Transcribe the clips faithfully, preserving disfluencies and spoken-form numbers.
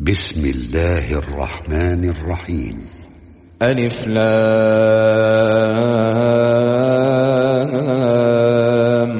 بسم الله الرحمن الرحيم. ألف لام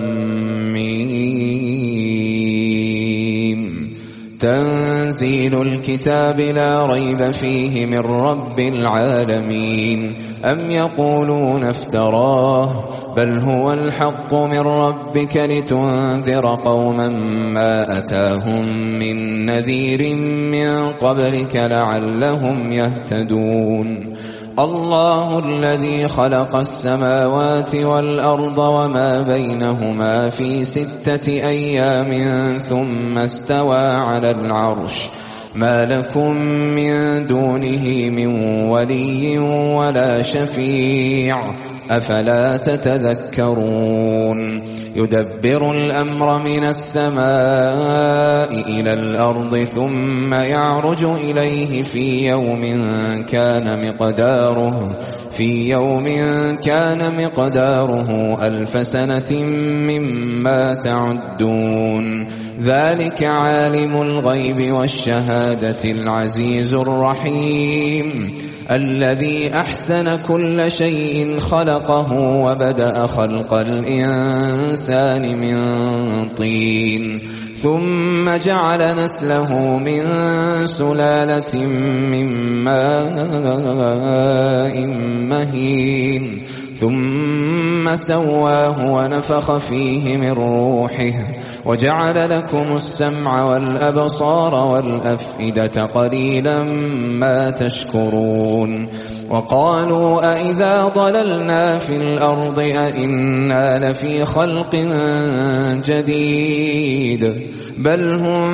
ميم. تنزيل الكتاب لا ريب فيه من رب العالمين. أم يقولون افتراه بل هو الحق من ربك لتنذر قوما ما أتاهم من نذير من قبلك لعلهم يهتدون. الله الذي خلق السماوات والأرض وما بينهما في ستة أيام ثم استوى على العرش ما لكم من دونه من ولي ولا شفيع أفلا تتذكرون. يدبر الأمر من السماء إلى الأرض ثم يعرج إليه في يوم كان مقداره في يوم كان مقداره ألف سنة مما تعدون. ذلك عالم الغيب والشهادة العزيز الرحيم الذي أحسن كل شيء خلقه وبدأ خلق الإنسان من طين ثم جعل نسله من سلالة من ماء مهين ثم سواه ونفخ فيه من روحه وجعل لكم السمع والأبصار والأفئدة قليلا ما تشكرون. وقالوا أئذا ضللنا في الأرض أئنا لفي خلق جديد بل هم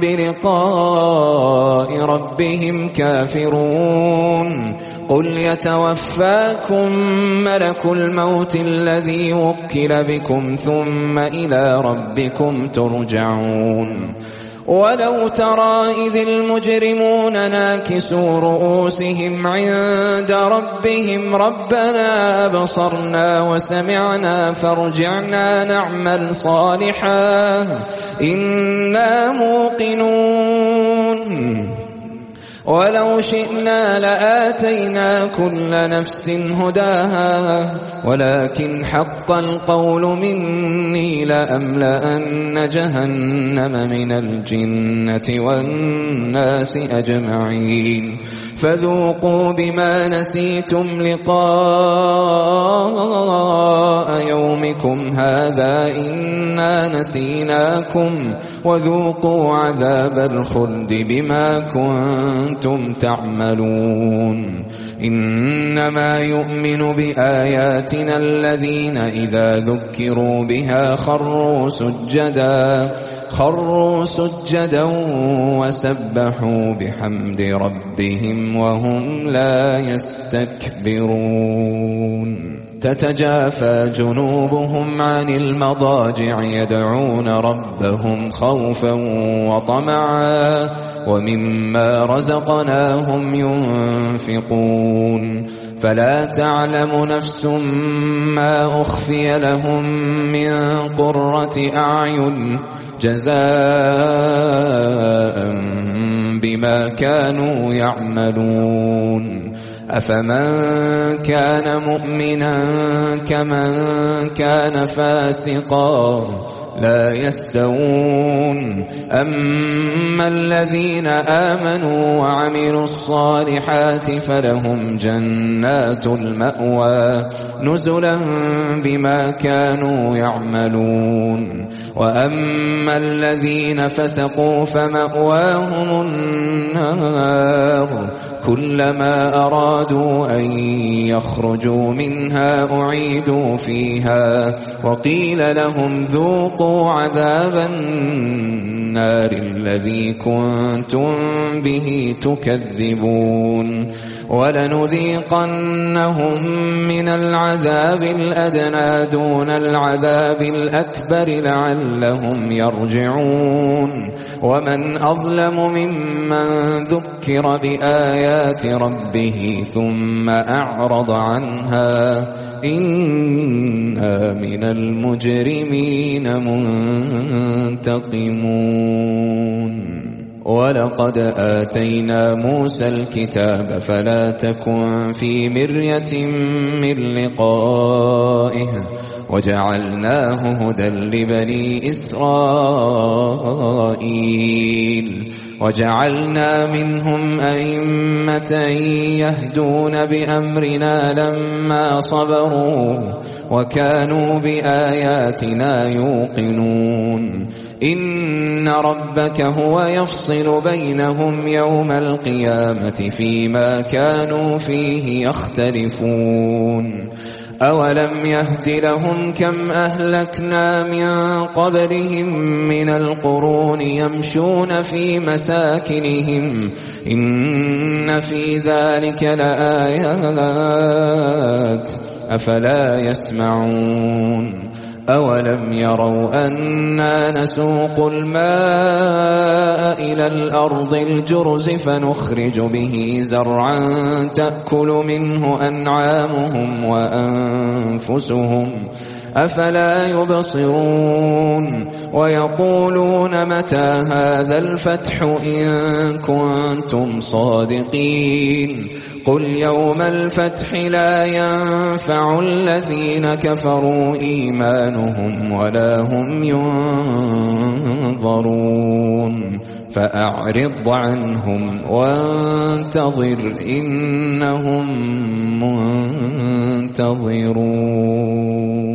بلقاء ربهم كافرون. قل يتوفاكم ملك الموت الذي وكل بكم ثم إلى ربكم ترجعون. ولو ترى إذ المجرمون ناكسوا رؤوسهم عند ربهم ربنا أبصرنا وسمعنا فارجعنا نعمل صالحا إنا موقنون. ولو شئنا لآتينا كل نفس هداها ولكن حق القول مني لأملأن جهنم من الجنة والناس أجمعين. فذوقوا بما نسيتم لقاء يومكم هذا إنا نسيناكم وذوقوا عذاب الخلد بما كنتم تعملون. إنما يؤمن بآياتنا الذين إذا ذكروا بها خروا سجدا خروا سجدا وسبحوا بحمد ربهم وهم لا يستكبرون. تتجافى جنوبهم عن المضاجع يدعون ربهم خوفا وطمعا ومما رزقناهم ينفقون. فلا تعلم نفس ما أخفي لهم من قرة أعين جزاء بما كانوا يعملون. أفمن كان مؤمنا كمن كان فاسقا لا يستوون. أما الذين آمنوا وعملوا الصالحات فلهم جنات المأوى نزلا بما كانوا يعملون. وأما الذين فسقوا فمأواهم النار كلما أرادوا أن يخرجوا منها أعيدوا فيها وقيل لهم ذوقوا عذاب النار الذي كنتم به تكذبون. ولنذيقنهم من العذاب الأدنى دون العذاب الأكبر لعلهم يرجعون. ومن أظلم ممن ذكر بآيات ربه ثم أعرض عنها إنا من المجرمين منتقمون. ولقد آتينا موسى الكتاب فلا تكن في مرية من لقائه وجعلناه هدى لبني إسرائيل وجعلنا منهم أئمة يهدون بأمرنا لما صبروا وكانوا بآياتنا يوقنون إن ربك هو يفصل بينهم يوم القيامة فيما كانوا فيه يختلفون أولم يهد لهم كم أهلكنا من قبلهم من القرون يمشون في مساكنهم إن في ذلك لآيات أفلا يسمعون أولم يروا أنا نسوق الماء إلى الأرض الجرز فنخرج به زرعا تأكل منه أنعامهم وأنفسهم أفلا يبصرون ويقولون متى هذا الفتح إن كنتم صادقين قل يوم الفتح لا ينفع الذين كفروا إيمانهم ولا هم ينظرون فأعرض عنهم وانتظر إنهم منتظرون.